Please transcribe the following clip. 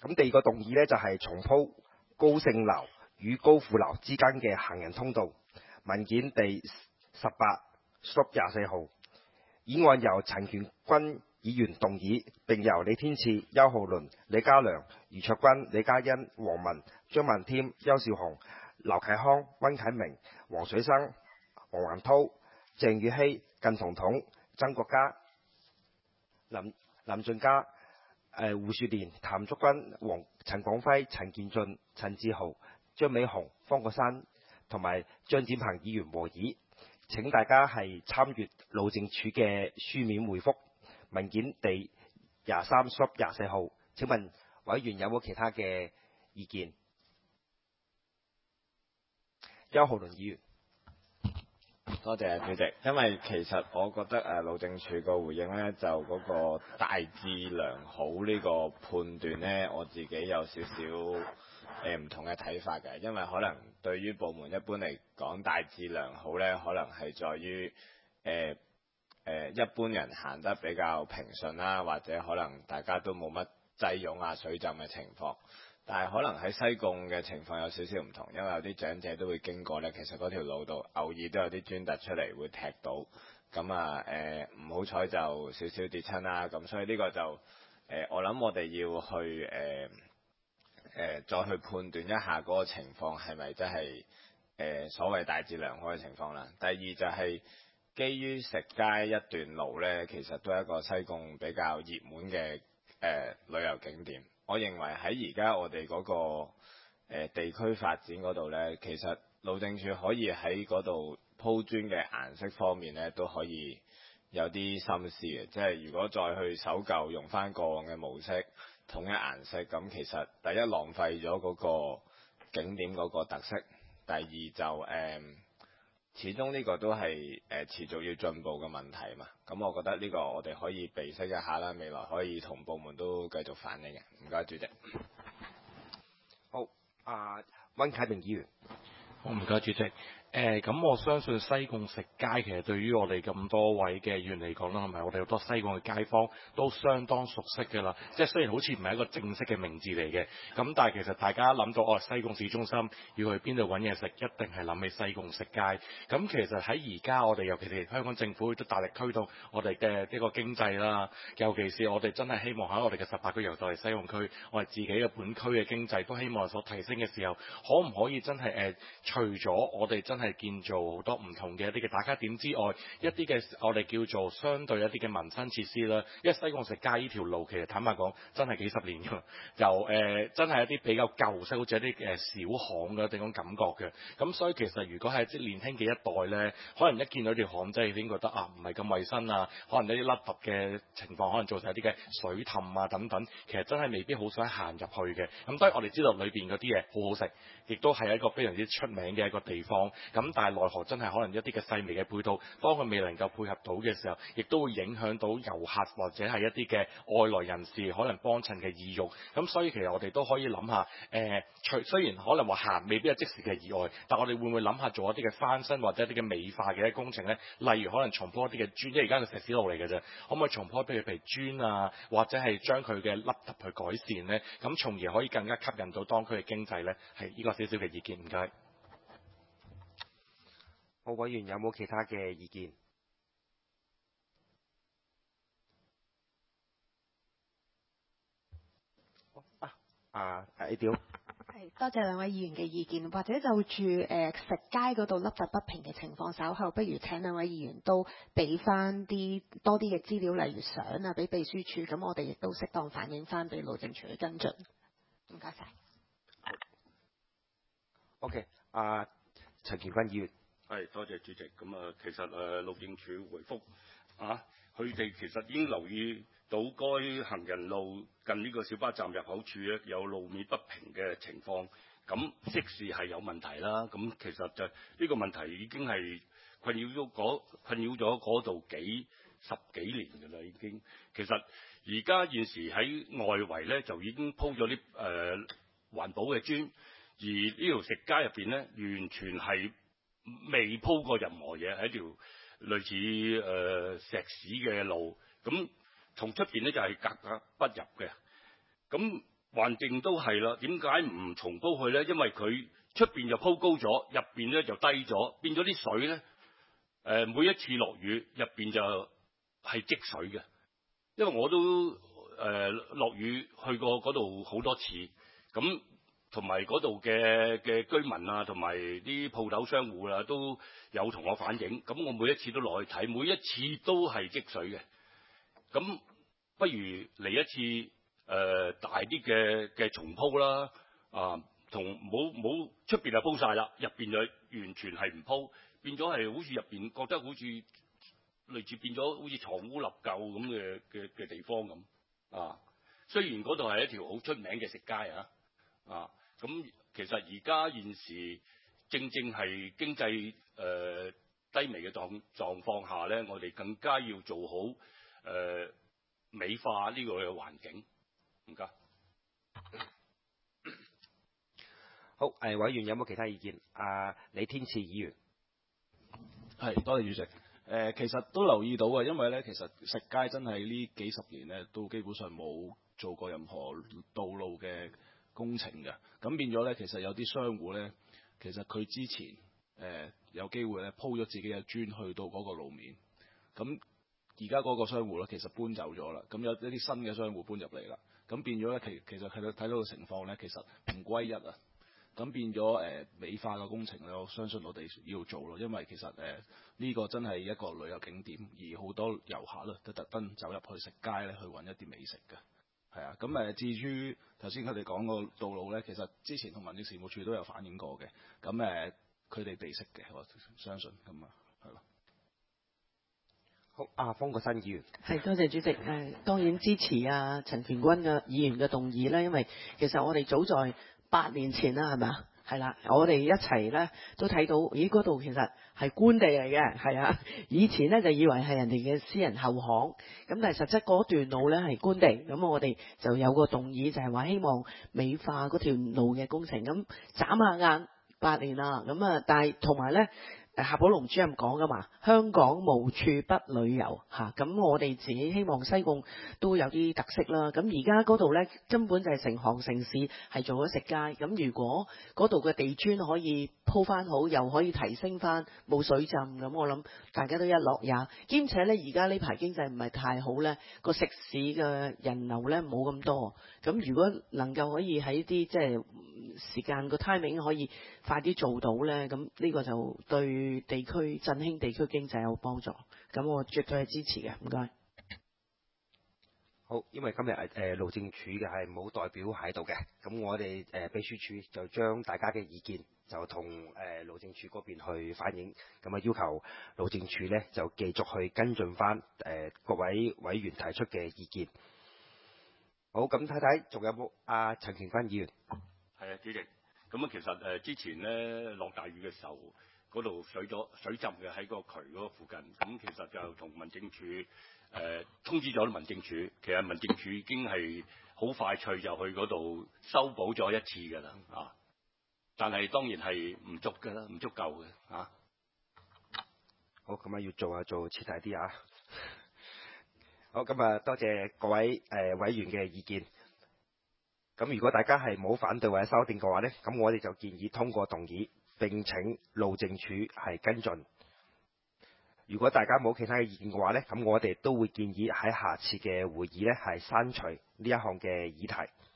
咁第二個動議呢，就係重鋪高盛樓與高富樓之間嘅行人通道。文件第18/24號，議案由陳權軍議員動議，並由李天賜、邱浩倫、李家良、余卓君、李嘉欣、黃文、張文添、邱少雄、劉啟康、温啟明、黃水生、黃宏濤、鄭宇希、靳彤彤、曾國嘉、林俊嘉、胡雪蓮、譚竹君、陳廣輝、陳建俊、陳志豪、張美雄、方國珊同埋張展鵬議員和議，請大家係參閱路政署嘅書面回覆。文件第23/24號，請問委員有冇其他嘅意見？邱浩倫議員。 多謝主席，因為其實我覺得路政署個回應呢，就嗰個大致良好呢個判斷呢，我自己有少少唔同嘅睇法嘅，因為可能對於部門一般嚟講，大致良好呢，可能係在於一般人行得比較平順啦，或者可能大家都冇乜擠擁啊、水浸嘅情況。但係可能喺西貢嘅情況有少少唔同，因為有啲長者都會經過呢，其實嗰條路度偶爾都有啲磚突出嚟會踢到，咁唔好彩就少少跌親啦。咁所以呢個就我諗我哋要去再去判斷一下嗰個情況係咪真係所謂大致良好嘅情況啦。第二就係基於石街一段路呢，其實都係一個西貢比較熱門嘅旅遊景點。我認為喺而家我哋嗰個地區發展嗰度呢，其實路政署可以喺嗰度鋪磚嘅顏色方面呢，都可以有啲心思嘅。即係如果再去搜舊用翻過往嘅模式，統一顏色，咁其實第一浪費咗嗰個景點嗰個特色，第二就始終呢個都係持續要進步嘅問題嘛。咁我覺得呢個我哋可以備悉一下啦，未來可以同部門都繼續反映嘅。唔該，主席。 好，温啟明議員。 好，唔該，主席。咁我相信西貢食街其實對於我哋咁多位嘅議員嚟講啦，同埋我哋好多西貢嘅街坊都相當熟悉㗎啦。即係雖然好似唔係一個正式嘅名字嚟嘅，咁但係其實大家諗到西貢市中心要去邊度揾嘢食，一定係諗起西貢食街。咁其實喺而家我哋尤其是香港政府都大力推動我哋嘅呢個經濟啦，尤其是我哋真係希望喺我哋嘅18區遊到嚟西貢區，我哋自己嘅本區嘅經濟都希望所提升嘅時候，可唔可以真係除咗我哋真係建造好多唔同嘅一啲嘅打卡點之外，一啲嘅我哋叫做相對一啲嘅民生設施啦。因為西貢食街呢條路其實坦白講真係幾十年㗎，由真係一啲比較舊式，好似一啲小巷嘅地方感覺嘅。咁所以其實如果係即係年輕嘅一代呢，可能一見到條巷仔已經覺得唔係咁衞生啊，可能一啲凹凸嘅情況，可能造成一啲嘅水氹啊等等，其實真係未必好想行入去嘅。咁當然我哋知道裏邊嗰啲嘢好好食，亦都係一個非常之出名嘅一個地方。咁但係奈何真係可能一啲嘅細微嘅配套，當佢未能夠配合到嘅時候，亦都會影響到遊客或者係一啲嘅外來人士可能幫襯嘅意欲。咁所以其實我哋都可以諗下，雖然可能話行未必係即時嘅意外，但我哋會唔會諗下做一啲嘅翻新或者一啲嘅美化嘅工程呢？例如可能重鋪一啲嘅磚，因為而家個石屎路嚟嘅啫，可唔可以重鋪譬如磚啊，或者係將佢嘅凹凸去改善呢？咁從而可以更加吸引到當區嘅經濟呢？係呢個少少嘅意見，唔該。 好，委員有冇其他嘅意見？A 調。 係，多謝兩位議員嘅意見，或者就住食街嗰度凹凸不平嘅情況，稍後不如請兩位議員都俾翻啲多啲嘅資料，例如相啊，俾秘書處，咁我哋亦都適當反映翻俾路政署去跟進。唔該晒。 OK，陳建軍議員。 係，多謝主席。咁其實路政署回覆佢哋其實已經留意到該行人路近呢個小巴站入口處咧有路面不平嘅情況，咁即時係有問題啦。咁其實就呢個問題已經係困擾咗嗰度十幾年㗎啦，已經。其實而家現時喺外圍咧就已經鋪咗啲環保嘅磚，而呢條食街入邊咧完全係未鋪過任何嘢，喺條類似石屎嘅路，咁從出邊咧就係格格不入嘅。咁橫徑都係啦，點解唔重鋪佢咧？因為佢出邊就鋪高咗，入邊咧就低咗，變咗啲水咧。每一次落雨，入邊就係積水嘅。因為我都落雨去過嗰度好多次，咁同埋嗰度嘅居民啊，同埋啲鋪頭商戶啊，都有同我反映。咁我每一次都落去睇，每一次都係積水嘅。咁不如嚟一次大啲嘅重鋪啦，同冇出邊就鋪晒啦，入邊就完全係唔鋪，變咗係好似入邊覺得好似類似變咗好似藏污納垢咁嘅地方咁啊。雖然嗰度係一條好出名嘅食街咁其實而家現時正係經濟低微嘅狀況下咧，我哋更加要做好美化呢個嘅環境。唔該。 好，委員有冇其他意見？李天賜議員。 係，多謝主席。其實都留意到嘅，因為咧，其實食街真係呢幾十年咧，都基本上冇做過任何道路嘅工程嘅。咁變咗咧，其實有啲商戶咧，其實佢之前有機會咧鋪咗自己嘅磚去到嗰個路面。咁而家嗰個商戶咧，其實搬走咗啦。咁有一啲新嘅商戶搬入嚟啦。咁變咗咧，其實睇到嘅情況咧，其實唔歸一啊。咁變咗美化嘅工程咧，我相信我哋要做咯，因為其實呢個真係一個旅遊景點，而好多遊客咧都特登走入去食街咧去揾一啲美食嘅，係啊。咁至於頭先佢哋講個道路咧，其實之前同民政事務處都有反映過嘅，咁佢哋備識嘅，我相信咁啊，係咯。 好，方國珊議員。 係，多謝主席。當然支持陳權軍嘅議員嘅動議啦，因為其實我哋早在8年前啦，係咪啊？係啦，我哋一齊咧都睇到，咦嗰度其實係官地嚟嘅，係啊。以前咧就以為係人哋嘅私人後巷，咁但係實質嗰段路咧係官地，咁我哋就有個動議就係話希望美化嗰條路嘅工程，咁眨下眼8年啦，咁但係同埋咧。夏寶龍主任講噶嘛，香港無處不旅遊嚇，咁我哋自己希望西貢都有啲特色啦。咁而家嗰度呢，根本就係成行成市，係做咗食街。咁如果嗰度嘅地磚可以鋪翻好，又可以提升翻冇水浸，咁我諗大家都一樂也。兼且呢，而家呢排經濟唔係太好呢，個食肆嘅人流呢冇咁多。咁如果能夠可以喺啲即係時間個 timing 可以快啲做到呢，咁呢個就對地區振興地區經濟有幫助。咁我絕對係支持嘅，唔該。 好，因為今日路政署嘅係冇代表喺度嘅，咁我哋秘書處就將大家嘅意見就同路政署嗰邊去反映，咁要求路政署呢就繼續去跟進翻各位委員提出嘅意見。好，咁睇睇仲有冇陳權軍議員？ 係啊，主席。咁其實之前咧落大雨嘅時候，嗰度水浸嘅喺個渠嗰個附近。咁其實就同民政處通知咗民政處，其實民政處已經係好快脆就去嗰度修補咗一次㗎啦但係當然係唔足㗎啦，唔足夠嘅好，咁要做徹底啲好，咁多謝各位委員嘅意見。咁如果大家係冇反對或者修訂嘅話呢，咁我哋就建議通過動議，並請路政署係跟進。如果大家冇其他嘅意見嘅話呢，咁我哋都會建議喺下次嘅會議呢係刪除呢一項嘅議題。